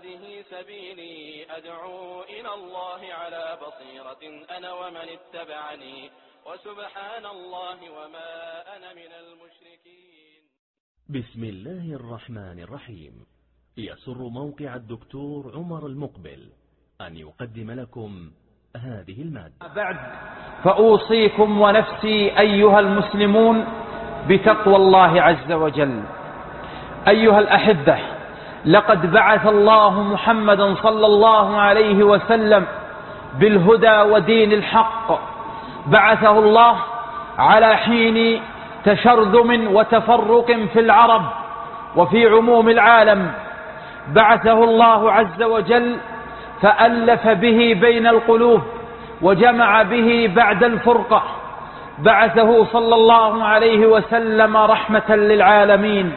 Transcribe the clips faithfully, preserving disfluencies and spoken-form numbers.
هذه سبيلي أدعو إلى الله على بصيرة أنا ومن اتبعني وسبحان الله وما أنا من المشركين. بسم الله الرحمن الرحيم. يسر موقع الدكتور عمر المقبل أن يقدم لكم هذه المادة. بعد فأوصيكم ونفسي أيها المسلمون بتقوى الله عز وجل. أيها الأحبة، لقد بعث الله محمدا صلى الله عليه وسلم بالهدى ودين الحق. بعثه الله على حين تشرذم وتفرق في العرب وفي عموم العالم. بعثه الله عز وجل فألف به بين القلوب وجمع به بعد الفرقة. بعثه صلى الله عليه وسلم رحمة للعالمين.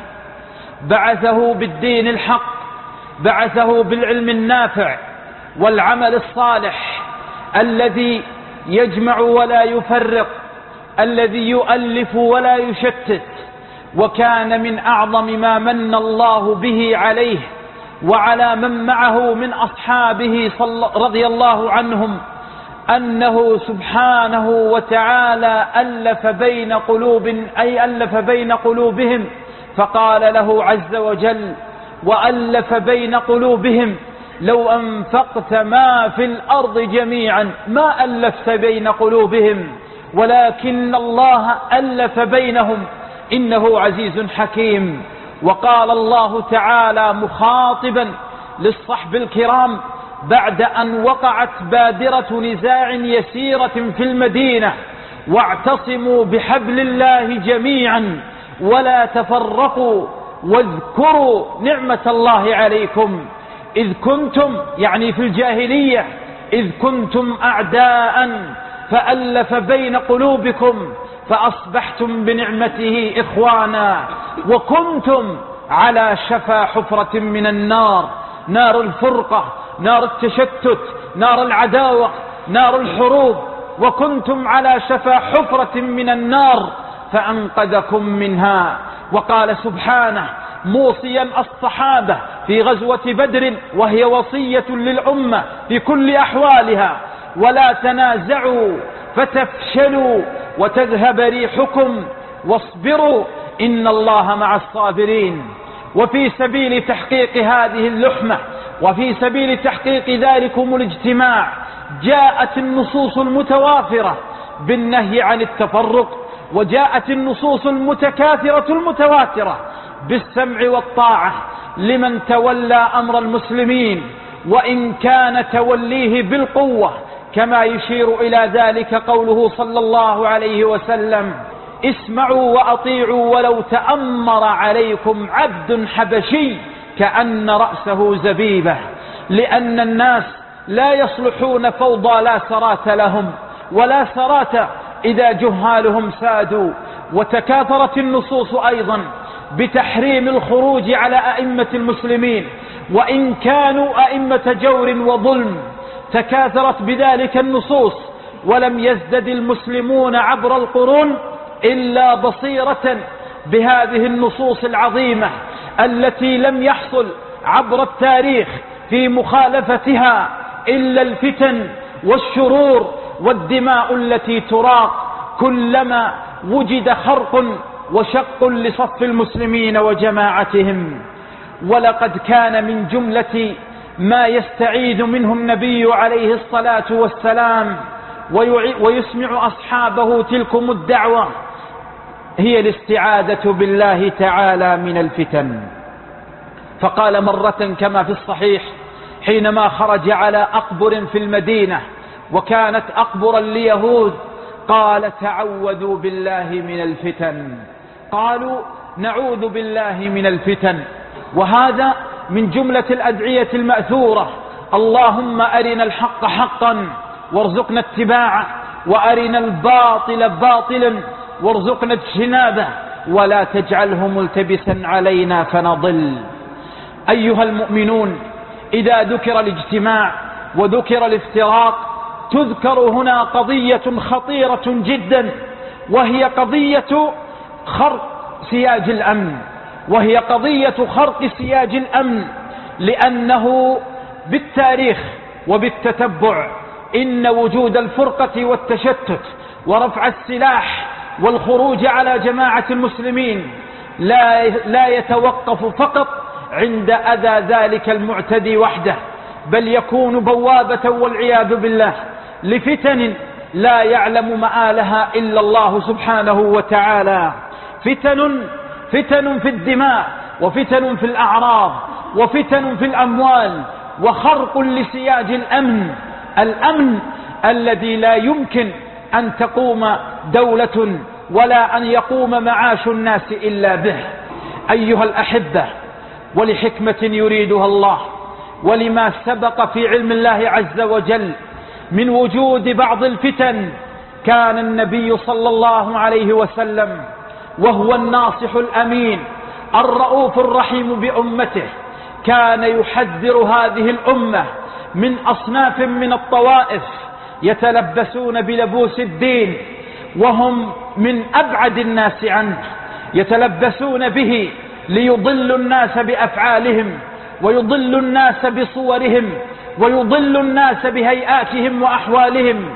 بعثه بالدين الحق، بعثه بالعلم النافع والعمل الصالح الذي يجمع ولا يفرق، الذي يؤلف ولا يشتت. وكان من أعظم ما من الله به عليه وعلى من معه من أصحابه رضي الله عنهم أنه سبحانه وتعالى ألف بين قلوب أي ألف بين قلوبهم، فقال له عز وجل: وألف بين قلوبهم لو أنفقت ما في الأرض جميعا ما ألفت بين قلوبهم ولكن الله ألف بينهم إنه عزيز حكيم. وقال الله تعالى مخاطبا للصحب الكرام بعد أن وقعت بادرة نزاع يسيرة في المدينة: واعتصموا بحبل الله جميعا ولا تفرقوا واذكروا نعمة الله عليكم إذ كنتم، يعني في الجاهلية، إذ كنتم أعداء فألف بين قلوبكم فأصبحتم بنعمته إخوانا وكنتم على شفا حفرة من النار، نار الفرقة، نار التشتت، نار العداوة، نار الحروب، وكنتم على شفا حفرة من النار فأنقذكم منها. وقال سبحانه موصيا الصحابة في غزوة بدر وهي وصية للأمة في كل أحوالها: ولا تنازعوا فتفشلوا وتذهب ريحكم واصبروا إن الله مع الصابرين. وفي سبيل تحقيق هذه اللحمة وفي سبيل تحقيق ذلكم الاجتماع جاءت النصوص المتوافرة بالنهي عن التفرق، وجاءت النصوص المتكاثرة المتواترة بالسمع والطاعة لمن تولى أمر المسلمين، وإن كان توليه بالقوة، كما يشير إلى ذلك قوله صلى الله عليه وسلم: اسمعوا وأطيعوا ولو تأمر عليكم عبد حبشي كأن رأسه زبيبة. لأن الناس لا يصلحون فوضى لا سرات لهم ولا سرات إذا جهالهم سادوا. وتكاثرت النصوص أيضا بتحريم الخروج على أئمة المسلمين وإن كانوا أئمة جور وظلم. تكاثرت بذلك النصوص، ولم يزدد المسلمون عبر القرون إلا بصيرة بهذه النصوص العظيمة التي لم يحصل عبر التاريخ في مخالفتها إلا الفتن والشرور والدماء التي تراق كلما وجد خرق وشق لصف المسلمين وجماعتهم. ولقد كان من جملة ما يستعيذ منه النبي عليه الصلاة والسلام ويسمع أصحابه تلكم الدعوة هي الاستعاذة بالله تعالى من الفتن. فقال مرة كما في الصحيح حينما خرج على أقبر في المدينة وكانت أقبرا ليهود: قال تعوذوا بالله من الفتن. قالوا نعوذ بالله من الفتن. وهذا من جملة الأدعية المأثورة: اللهم أرنا الحق حقا وارزقنا اتباعه، وأرنا الباطل باطلا وارزقنا اجتنابه، ولا تجعله ملتبسا علينا فنضل. أيها المؤمنون، إذا ذكر الاجتماع وذكر الافتراق تذكر هنا قضية خطيرة جدا، وهي قضية خرق سياج الأمن وهي قضية خرق سياج الأمن لأنه بالتاريخ وبالتتبع إن وجود الفرقة والتشتت ورفع السلاح والخروج على جماعة المسلمين لا لا يتوقف فقط عند أذى ذلك المعتدي وحده، بل يكون بوابة والعياذ بالله لفتن لا يعلم مآلها إلا الله سبحانه وتعالى. فتن فتن في الدماء، وفتن في الأعراض، وفتن في الأموال، وخرق لسياج الأمن الأمن الذي لا يمكن أن تقوم دولة ولا أن يقوم معاش الناس إلا به. أيها الأحبة، ولحكمة يريدها الله ولما سبق في علم الله عز وجل من وجود بعض الفتن، كان النبي صلى الله عليه وسلم وهو الناصح الأمين الرؤوف الرحيم بأمته كان يحذر هذه الأمة من أصناف من الطوائف يتلبسون بلبوس الدين وهم من أبعد الناس عنه، يتلبسون به ليضلوا الناس بأفعالهم، ويضلوا الناس بصورهم، ويضلوا الناس بهيئاتهم وأحوالهم،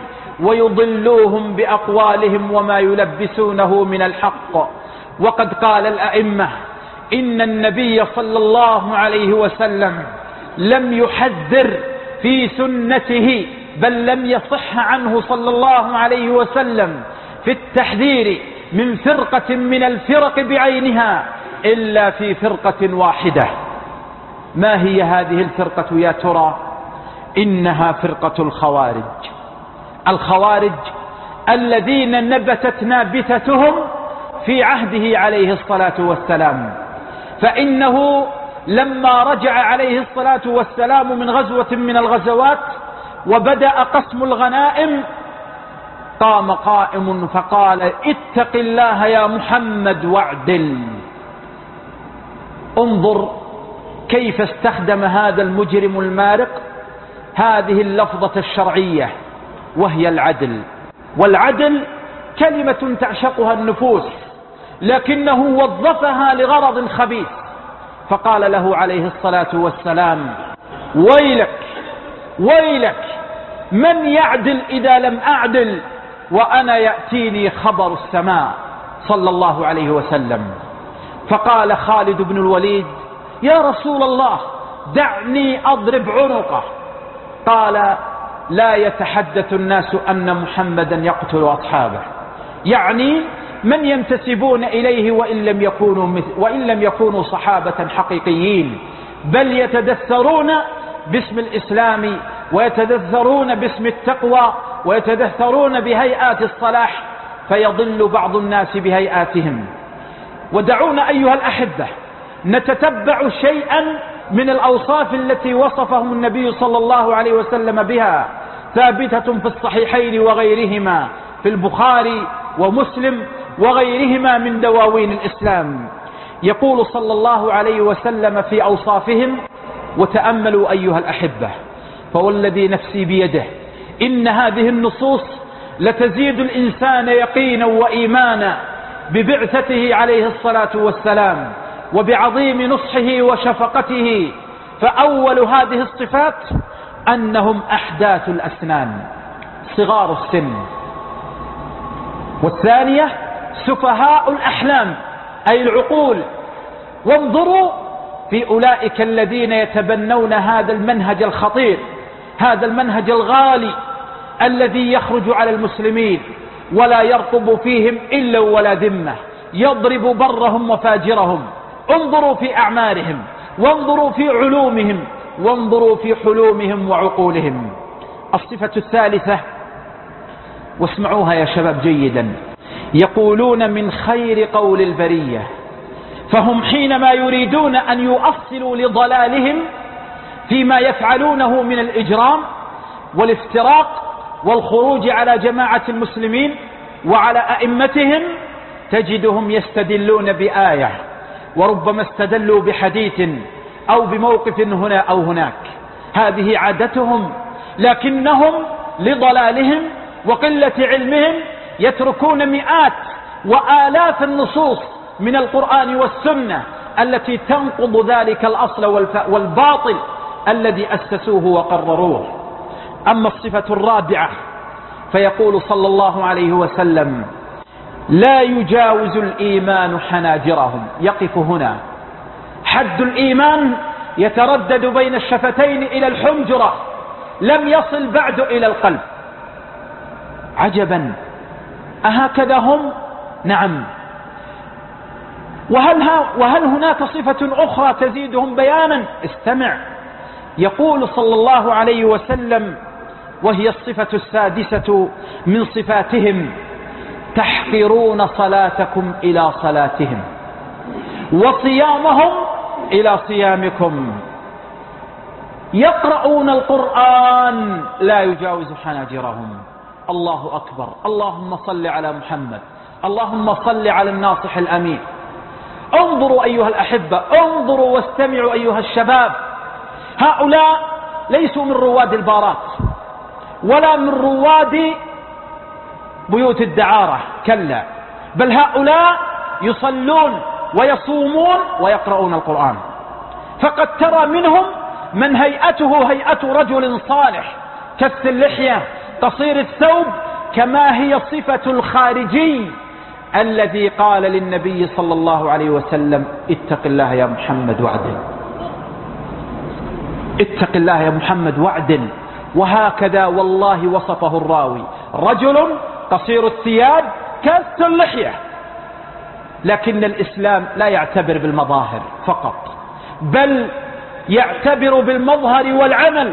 ويضلوهم بأقوالهم وما يلبسونه من الحق. وقد قال الأئمة إن النبي صلى الله عليه وسلم لم يحذر في سنته، بل لم يصح عنه صلى الله عليه وسلم في التحذير من فرقة من الفرق بعينها إلا في فرقة واحدة. ما هي هذه الفرقة يا ترى؟ إنها فرقة الخوارج. الخوارج الذين نبتت نابتتهم في عهده عليه الصلاة والسلام، فإنه لما رجع عليه الصلاة والسلام من غزوة من الغزوات وبدأ قسم الغنائم قام قائم فقال: اتق الله يا محمد واعدل. انظر كيف استخدم هذا المجرم المارق هذه اللفظة الشرعية وهي العدل. والعدل كلمة تعشقها النفوس، لكنه وظفها لغرض خبيث، فقال له عليه الصلاة والسلام: ويلك ويلك من يعدل إذا لم أعدل وأنا يأتيني خبر السماء صلى الله عليه وسلم. فقال خالد بن الوليد: يا رسول الله دعني أضرب عنقه. قال: لا يتحدث الناس أن محمدا يقتل أصحابه، يعني من ينتسبون إليه وإن لم يكونوا, وإن لم يكونوا صحابة حقيقيين، بل يتدثرون باسم الإسلام ويتدثرون باسم التقوى ويتدثرون بهيئات الصلاح، فيضل بعض الناس بهيئاتهم. ودعونا أيها الأحبة نتتبع شيئا من الأوصاف التي وصفهم النبي صلى الله عليه وسلم بها، ثابتة في الصحيحين وغيرهما، في البخاري ومسلم وغيرهما من دواوين الإسلام. يقول صلى الله عليه وسلم في أوصافهم، وتأملوا أيها الأحبة: فوالذي نفسي بيده إن هذه النصوص لتزيد الإنسان يقينا وإيمانا ببعثته عليه الصلاة والسلام وبعظيم نصحه وشفقته. فأول هذه الصفات أنهم أحداث الأسنان، صغار السن. والثانية سفهاء الأحلام أي العقول. وانظروا في أولئك الذين يتبنون هذا المنهج الخطير، هذا المنهج الغالي الذي يخرج على المسلمين ولا يرقب فيهم إلا ولا ذمة، يضرب برهم وفاجرهم. انظروا في أعمارهم، وانظروا في علومهم، وانظروا في حلومهم وعقولهم. الصفة الثالثة، واسمعوها يا شباب جيدا: يقولون من خير قول البرية. فهم حينما يريدون أن يؤصلوا لضلالهم فيما يفعلونه من الإجرام والافتراق والخروج على جماعة المسلمين وعلى أئمتهم، تجدهم يستدلون بآية، وربما استدلوا بحديث أو بموقف هنا أو هناك. هذه عادتهم، لكنهم لضلالهم وقلة علمهم يتركون مئات وآلاف النصوص من القرآن والسنة التي تنقض ذلك الأصل والباطل الذي أسسوه وقرروه. أما الصفة الرابعة فيقول صلى الله عليه وسلم: لا يجاوز الإيمان حناجرهم. يقف هنا. حد الإيمان يتردد بين الشفتين إلى الحنجرة، لم يصل بعد إلى القلب. عجبا، أهكذا هم؟ نعم. وهل, وهل هناك صفة أخرى تزيدهم بيانا؟ استمع. يقول صلى الله عليه وسلم، وهي الصفة السادسة من صفاتهم: تحقرون صلاتكم إلى صلاتهم وصيامهم إلى صيامكم. يقرؤون القرآن لا يجاوز حناجرهم. الله أكبر. اللهم صل على محمد، اللهم صل على الناصح الأمين. انظروا أيها الأحبة، انظروا واستمعوا أيها الشباب. هؤلاء ليسوا من رواد البارات ولا من رواد بيوت الدعارة، كلا، بل هؤلاء يصلون ويصومون ويقرؤون القرآن. فقد ترى منهم من هيئته هيئة رجل صالح، كث اللحية، قصير الثوب، كما هي صفة الخارجي الذي قال للنبي صلى الله عليه وسلم: اتق الله يا محمد واعدل، اتق الله يا محمد واعدل. وهكذا والله وصفه الراوي: رجل قصير الثياب كث اللحية. لكن الإسلام لا يعتبر بالمظاهر فقط، بل يعتبر بالمظهر والعمل.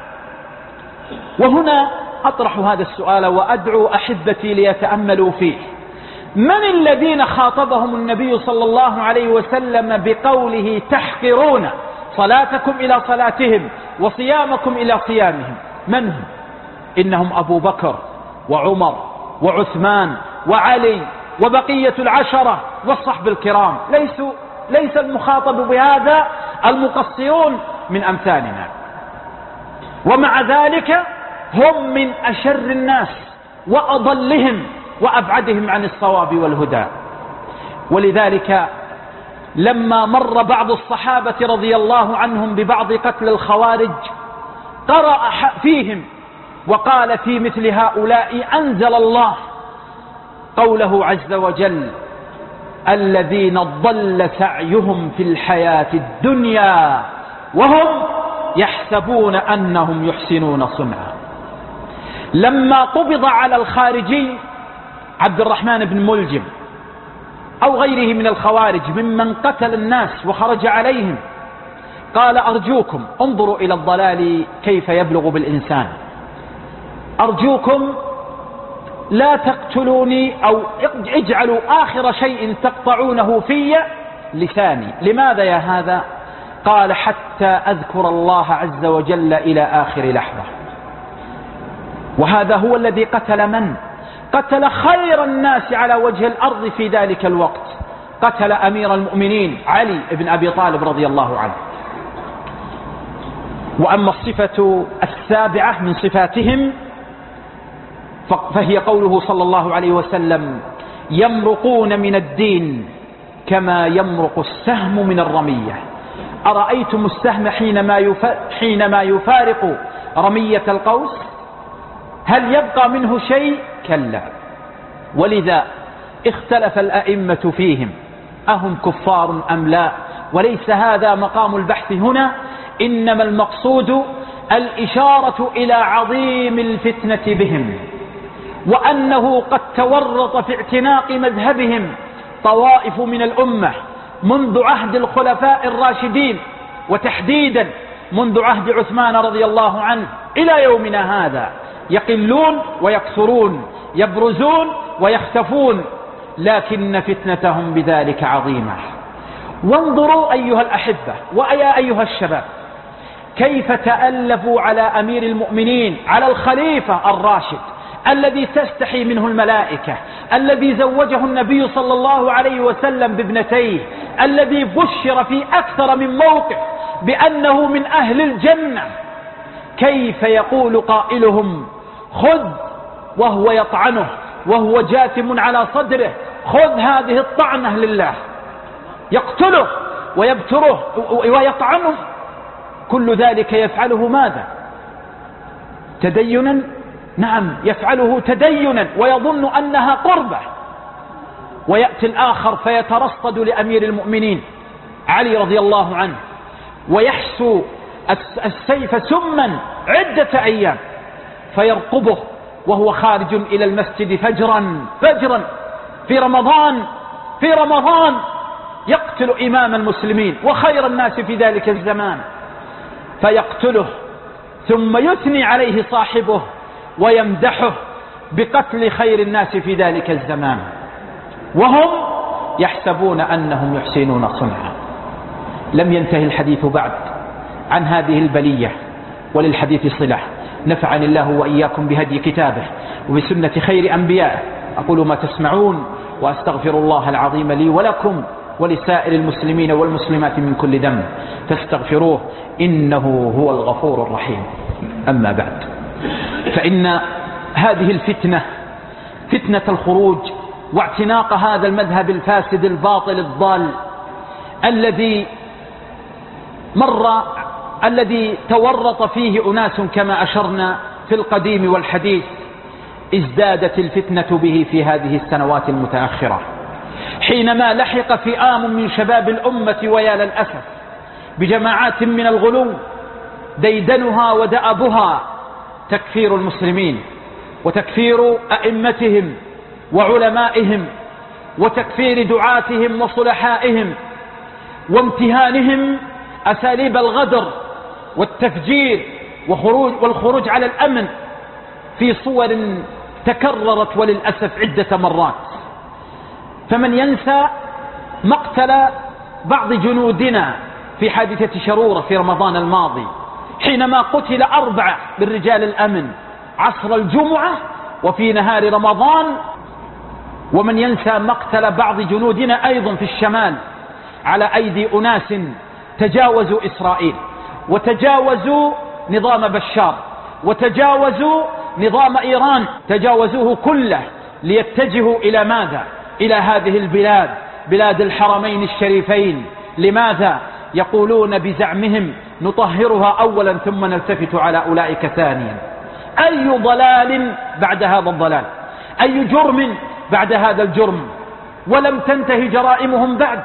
وهنا أطرح هذا السؤال وأدعو أحبتي ليتأملوا فيه: من الذين خاطبهم النبي صلى الله عليه وسلم بقوله تحقرون صلاتكم إلى صلاتهم وصيامكم إلى صيامهم؟ من هم؟ إنهم أبو بكر وعمر وعثمان وعلي وبقية العشرة والصحب الكرام. ليسوا ليس المخاطب بهذا المقصرون من أمثالنا. ومع ذلك هم من أشر الناس وأضلهم وأبعدهم عن الصواب والهدى. ولذلك لما مر بعض الصحابة رضي الله عنهم ببعض قتل الخوارج قرأ فيهم وقال في مثل هؤلاء أنزل الله قوله عز وجل: الذين ضل سعيهم في الحياة الدنيا وهم يحسبون أنهم يحسنون صنعا. لما قبض على الخارجي عبد الرحمن بن ملجم أو غيره من الخوارج ممن قتل الناس وخرج عليهم، قال: أرجوكم انظروا إلى الضلال كيف يبلغ بالإنسان، أرجوكم لا تقتلوني أو اجعلوا آخر شيء تقطعونه في لساني. لماذا يا هذا؟ قال: حتى أذكر الله عز وجل إلى آخر لحظة. وهذا هو الذي قتل من؟ قتل خير الناس على وجه الأرض في ذلك الوقت، قتل أمير المؤمنين علي بن أبي طالب رضي الله عنه. وأما الصفة السابعة من صفاتهم فهي قوله صلى الله عليه وسلم: يمرقون من الدين كما يمرق السهم من الرمية. أرأيتم السهم حينما حينما يفارق رمية القوس؟ هل يبقى منه شيء؟ كلا. ولذا اختلف الأئمة فيهم أهم كفار أم لا، وليس هذا مقام البحث هنا، إنما المقصود الإشارة إلى عظيم الفتنة بهم، وأنه قد تورط في اعتناق مذهبهم طوائف من الأمة منذ عهد الخلفاء الراشدين، وتحديدا منذ عهد عثمان رضي الله عنه إلى يومنا هذا، يقلون ويكثرون، يبرزون ويختفون، لكن فتنتهم بذلك عظيمة. وانظروا أيها الأحبة ويا أيها الشباب كيف تألفوا على أمير المؤمنين، على الخليفة الراشد الذي تستحي منه الملائكة، الذي زوجه النبي صلى الله عليه وسلم بابنتيه، الذي بشر في أكثر من موقع بأنه من أهل الجنة. كيف يقول قائلهم: خذ، وهو يطعنه وهو جاثم على صدره: خذ هذه الطعنة لله. يقتله ويبتره ويطعنه، كل ذلك يفعله ماذا؟ تدينا؟ نعم، يفعله تدينا ويظن أنها قربة. ويأتي الآخر فيترصد لأمير المؤمنين علي رضي الله عنه ويحسو السيف سما عدة أيام، فيرقبه وهو خارج إلى المسجد فجرا فجرا في رمضان في رمضان يقتل إمام المسلمين وخير الناس في ذلك الزمان، فيقتله ثم يثني عليه صاحبه ويمدحه بقتل خير الناس في ذلك الزمان، وهم يحسبون أنهم يحسنون صنعا. لم ينتهي الحديث بعد عن هذه البلية، وللحديث صلة. نفعني الله وإياكم بهدي كتابه وبسنة خير أنبيائه. أقول ما تسمعون وأستغفر الله العظيم لي ولكم ولسائر المسلمين والمسلمات من كل ذنب فاستغفروه إنه هو الغفور الرحيم. أما بعد، فإن هذه الفتنة، فتنة الخروج واعتناق هذا المذهب الفاسد الباطل الضال الذي مر الذي تورط فيه أناس كما أشرنا في القديم والحديث، ازدادت الفتنة به في هذه السنوات المتأخرة، حينما لحق فئام من شباب الأمة ويا للأسف بجماعات من الغلو ديدنها ودأبها تكفير المسلمين وتكفير أئمتهم وعلمائهم وتكفير دعاتهم وصلحائهم وامتهانهم أساليب الغدر والتفجير وخروج والخروج على الأمن في صور تكررت وللأسف عدة مرات. فمن ينسى مقتل بعض جنودنا في حادثة شرورة في رمضان الماضي، حينما قتل أربعة من رجال الأمن عصر الجمعة وفي نهار رمضان. ومن ينسى مقتل بعض جنودنا أيضا في الشمال على أيدي أناس تجاوزوا إسرائيل وتجاوزوا نظام بشار وتجاوزوا نظام إيران، تجاوزوه كله ليتجهوا إلى ماذا؟ إلى هذه البلاد، بلاد الحرمين الشريفين. لماذا؟ يقولون بزعمهم نطهرها أولا ثم نلتفت على أولئك ثانيا. أي ضلال بعد هذا الضلال، أي جرم بعد هذا الجرم، ولم تنتهي جرائمهم بعد،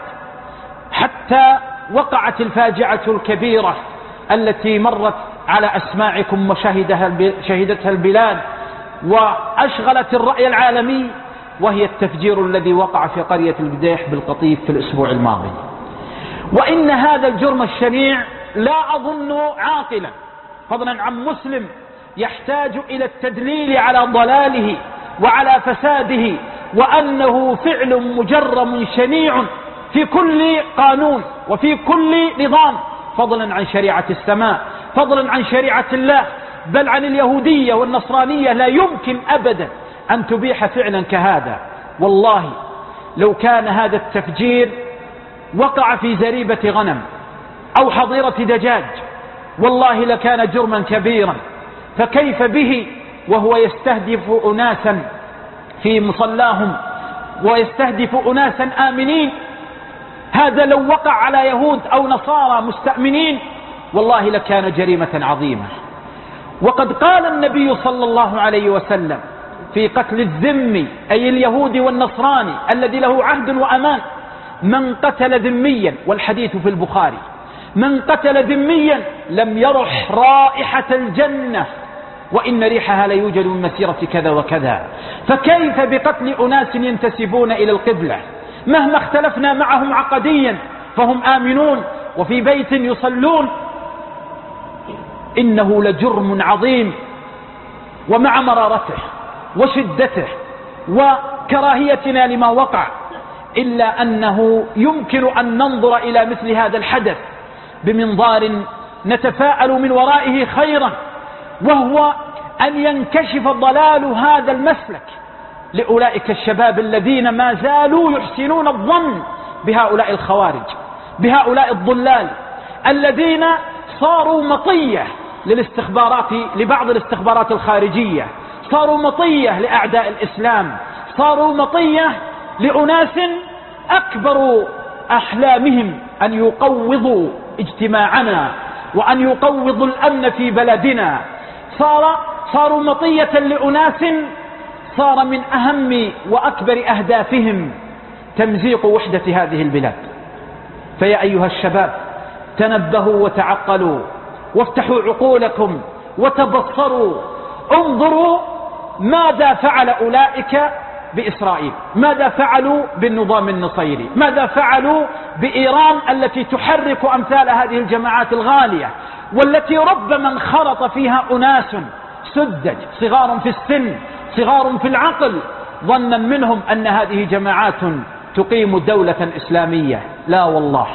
حتى وقعت الفاجعة الكبيرة التي مرت على أسماعكم وشهدتها البلاد وأشغلت الرأي العالمي، وهي التفجير الذي وقع في قرية القديح بالقطيف في الأسبوع الماضي. وإن هذا الجرم الشنيع لا أظن عاقلا فضلا عن مسلم يحتاج إلى التدليل على ضلاله وعلى فساده، وأنه فعل مجرم شنيع في كل قانون وفي كل نظام، فضلا عن شريعة السماء، فضلا عن شريعة الله، بل عن اليهودية والنصرانية. لا يمكن أبدا أن تبيح فعلا كهذا. والله لو كان هذا التفجير وقع في زريبة غنم أو حظيرة دجاج والله لكان جرما كبيرا، فكيف به وهو يستهدف أناسا في مصلاهم ويستهدف أناسا آمنين؟ هذا لو وقع على يهود أو نصارى مستأمنين والله لكان جريمة عظيمة. وقد قال النبي صلى الله عليه وسلم في قتل الذمي أي اليهود والنصراني الذي له عهد وأمان: من قتل ذميا، والحديث في البخاري، من قتل ذميا لم يرح رائحة الجنة وإن ريحها لا يوجد من مسيرة كذا وكذا. فكيف بقتل أناس ينتسبون إلى القبلة مهما اختلفنا معهم عقديا فهم آمنون وفي بيت يصلون؟ إنه لجرم عظيم. ومع مرارته وشدته وكراهيتنا لما وقع، إلا أنه يمكن أن ننظر إلى مثل هذا الحدث بمنظار نتفاءل من ورائه خيرا، وهو أن ينكشف ضلال هذا المسلك لأولئك الشباب الذين ما زالوا يحسنون الظن بهؤلاء الخوارج، بهؤلاء الضلال الذين صاروا مطية للاستخبارات، لبعض الاستخبارات الخارجية، صاروا مطية لأعداء الإسلام، صاروا مطية لأناس أكبروا أحلامهم أن يقوضوا اجتماعنا وأن يقوضوا الأمن في بلدنا. صار صاروا مطية لأناس صار من أهم وأكبر أهدافهم تمزيق وحدة هذه البلاد. فيا أيها الشباب، تنبهوا وتعقلوا وافتحوا عقولكم وتبصروا، انظروا ماذا فعل أولئك بإسرائيل، ماذا فعلوا بالنظام النصيري، ماذا فعلوا بإيران التي تحرك أمثال هذه الجماعات الغالية، والتي ربما انخرط فيها أناس سذج صغار في السن صغار في العقل ظنا منهم أن هذه جماعات تقيم دولة إسلامية. لا والله،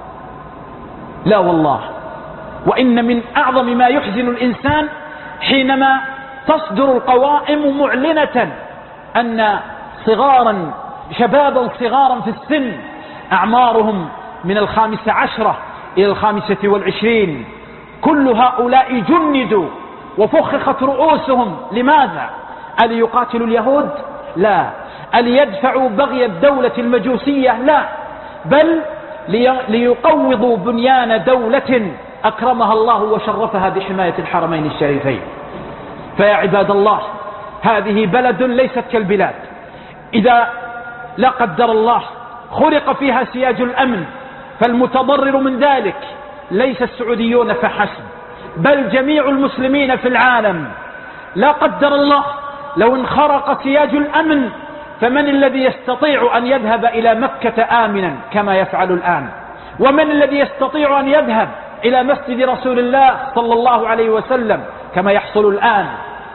لا والله. وإن من أعظم ما يحزن الإنسان حينما تصدر القوائم معلنة أن صغارا شبابا صغارا في السن أعمارهم من الخامسة عشرة إلى الخامسة والعشرين، كل هؤلاء جندوا وفخخت رؤوسهم. لماذا؟ ألي يقاتلوا اليهود؟ لا. ألي يدفعوا بغي الدولة المجوسية؟ لا، بل ليقوضوا بنيان دولة أكرمها الله وشرفها بحماية الحرمين الشريفين. فيا عباد الله، هذه بلد ليست كالبلاد. إذا لا قدر الله خرق فيها سياج الأمن فالمتضرر من ذلك ليس السعوديون فحسب، بل جميع المسلمين في العالم. لا قدر الله لو انخرق سياج الأمن فمن الذي يستطيع أن يذهب إلى مكة آمنا كما يفعل الآن؟ ومن الذي يستطيع أن يذهب إلى مسجد رسول الله صلى الله عليه وسلم كما يحصل الآن؟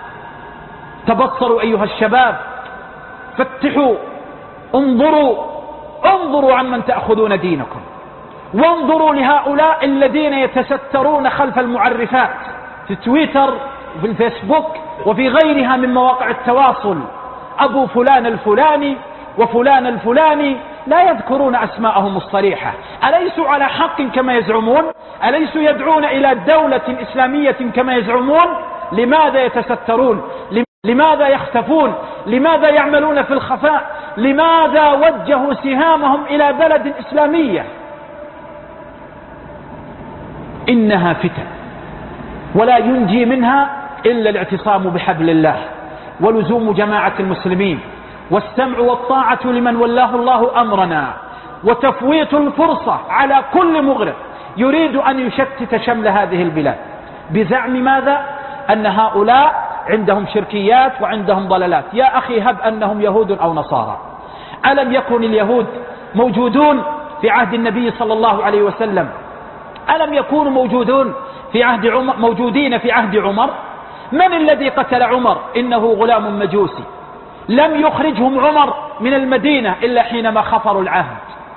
تبصروا أيها الشباب، فتحوا، انظروا انظروا عمن تأخذون دينكم، وانظروا لهؤلاء الذين يتسترون خلف المعرفات في تويتر وفي الفيسبوك وفي غيرها من مواقع التواصل. أبو فلان الفلاني وفلان الفلاني، لا يذكرون أسماءهم الصريحة. أليسوا على حق كما يزعمون؟ أليسوا يدعون إلى دولة إسلامية كما يزعمون؟ لماذا يتسترون؟ لماذا يختفون؟ لماذا يعملون في الخفاء؟ لماذا وجهوا سهامهم إلى بلد إسلامية؟ إنها فتن، ولا ينجي منها إلا الاعتصام بحبل الله ولزوم جماعة المسلمين والسمع والطاعة لمن ولاه الله أمرنا، وتفويت الفرصة على كل مغرض يريد أن يشتت شمل هذه البلاد بزعم ماذا؟ أن هؤلاء عندهم شركيات وعندهم ضلالات. يا أخي، هب أنهم يهود أو نصارى، ألم يكن اليهود موجودون في عهد النبي صلى الله عليه وسلم؟ ألم يكونوا موجودون في عهد عمر موجودين في عهد عمر؟ من الذي قتل عمر؟ إنه غلام مجوسي، لم يخرجهم عمر من المدينة إلا حينما خفروا العهد.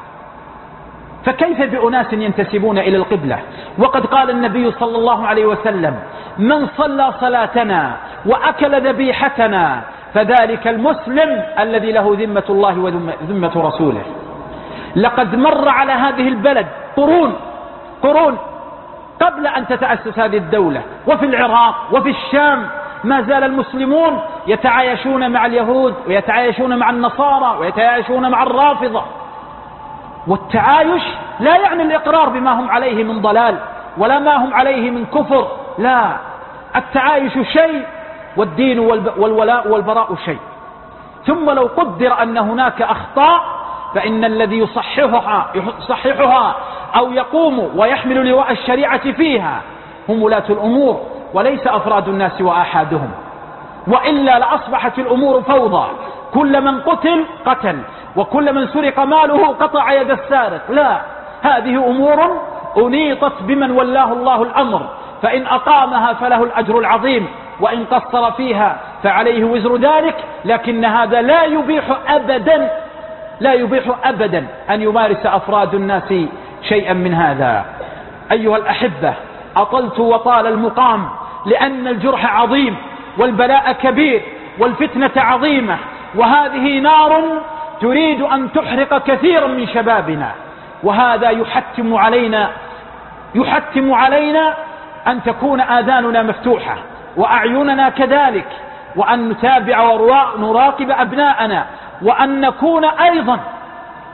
فكيف بأناس ينتسبون إلى القبلة؟ وقد قال النبي صلى الله عليه وسلم: من صلى صلاتنا وأكل ذبيحتنا فذلك المسلم الذي له ذمة الله وذمة رسوله. لقد مر على هذه البلد قرون قرون قبل أن تتأسس هذه الدولة، وفي العراق وفي الشام ما زال المسلمون يتعايشون مع اليهود ويتعايشون مع النصارى ويتعايشون مع الرافضة. والتعايش لا يعني الإقرار بما هم عليه من ضلال ولا ما هم عليه من كفر، لا، التعايش شيء والدين والولاء والبراء شيء. ثم لو قدر أن هناك أخطاء فإن الذي يصححها, يصححها أو يقوم ويحمل لواء الشريعة فيها هم ولاة الأمور وليس أفراد الناس وآحادهم، وإلا لأصبحت الأمور فوضى، كل من قتل قتل وكل من سرق ماله قطع يد السارق. لا، هذه أمور أنيطت بمن ولاه الله الأمر، فإن أقامها فله الأجر العظيم، وإن قصر فيها فعليه وزر ذلك. لكن هذا لا يبيح أبدا لا يبيح أبدا أن يمارس أفراد الناس شيئا من هذا. أيها الأحبة، أطلت وطال المقام لأن الجرح عظيم والبلاء كبير والفتنة عظيمة، وهذه نار تريد أن تحرق كثيرا من شبابنا، وهذا يحتم علينا يحتم علينا أن تكون آذاننا مفتوحة وأعيننا كذلك، وأن نتابع ونراقب أبناءنا، وأن نكون أيضا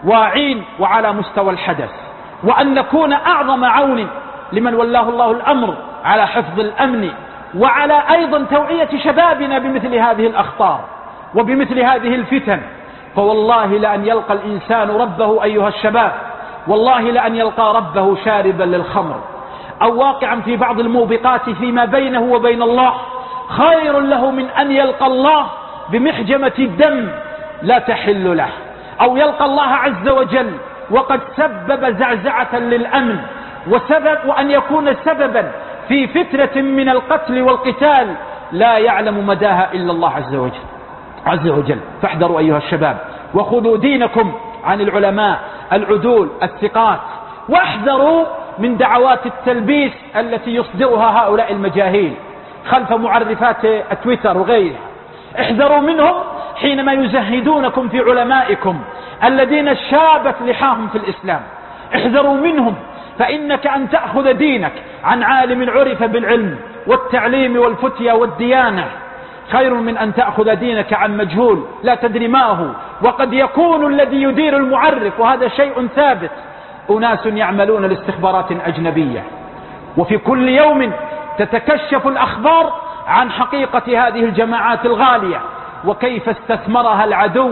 واعين وعلى مستوى الحدث، وأن نكون أعظم عون لمن ولاه الله الأمر على حفظ الأمن، وعلى أيضا توعية شبابنا بمثل هذه الأخطار وبمثل هذه الفتن. فوالله لأن يلقى الإنسان ربه أيها الشباب، والله لأن يلقى ربه شاربا للخمر أو واقعا في بعض الموبقات فيما بينه وبين الله خير له من أن يلقى الله بمحجمة الدم لا تحل له، أو يلقى الله عز وجل وقد سبب زعزعة للأمن وسبب وأن يكون سببا في فترة من القتل والقتال لا يعلم مداها إلا الله عز وجل عز وجل. فاحذروا أيها الشباب، وخذوا دينكم عن العلماء العدول الثقات، واحذروا من دعوات التلبيس التي يصدرها هؤلاء المجاهيل خلف معرفات التويتر وغيرها. احذروا منهم حينما يزهدونكم في علمائكم الذين شابت لحاهم في الإسلام. احذروا منهم، فإنك أن تأخذ دينك عن عالم عرف بالعلم والتعليم والفتية والديانة خير من أن تأخذ دينك عن مجهول لا تدري ما هو. وقد يكون الذي يدير المعرف، وهذا شيء ثابت، أناس يعملون لاستخبارات أجنبية، وفي كل يوم تتكشف الأخبار عن حقيقة هذه الجماعات الغالية وكيف استثمرها العدو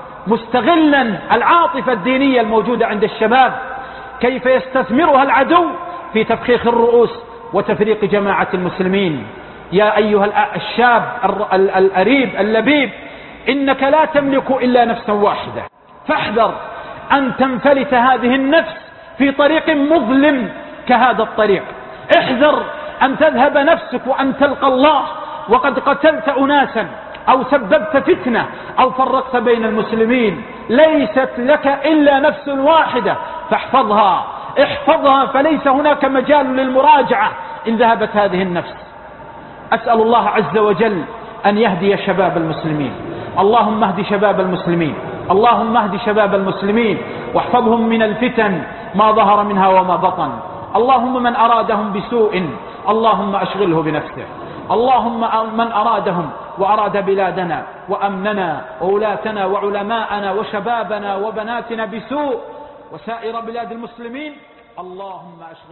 مستغلا العاطفة الدينية الموجودة عند الشباب، كيف يستثمرها العدو في تفخيخ الرؤوس وتفريق جماعة المسلمين. يا أيها الشاب الأريب اللبيب، إنك لا تملك إلا نفسا واحدة، فاحذر أن تنفلت هذه النفس في طريق مظلم كهذا الطريق. احذر أن تذهب نفسك وأن تلقى الله وقد قتلت أناسا أو سببت فتنة أو فرقت بين المسلمين. ليست لك إلا نفس واحدة، فاحفظها احفظها، فليس هناك مجال للمراجعة إن ذهبت هذه النفس. أسأل الله عز وجل أن يهدي شباب المسلمين. اللهم اهد شباب المسلمين، اللهم اهد شباب المسلمين واحفظهم من الفتن ما ظهر منها وما بطن. اللهم من أرادهم بسوء اللهم أشغله بنفسه. اللهم من أرادهم وأراد بلادنا وأمننا وولاتنا وعلماءنا وشبابنا وبناتنا بسوء وسائر بلاد المسلمين اللهم أشغله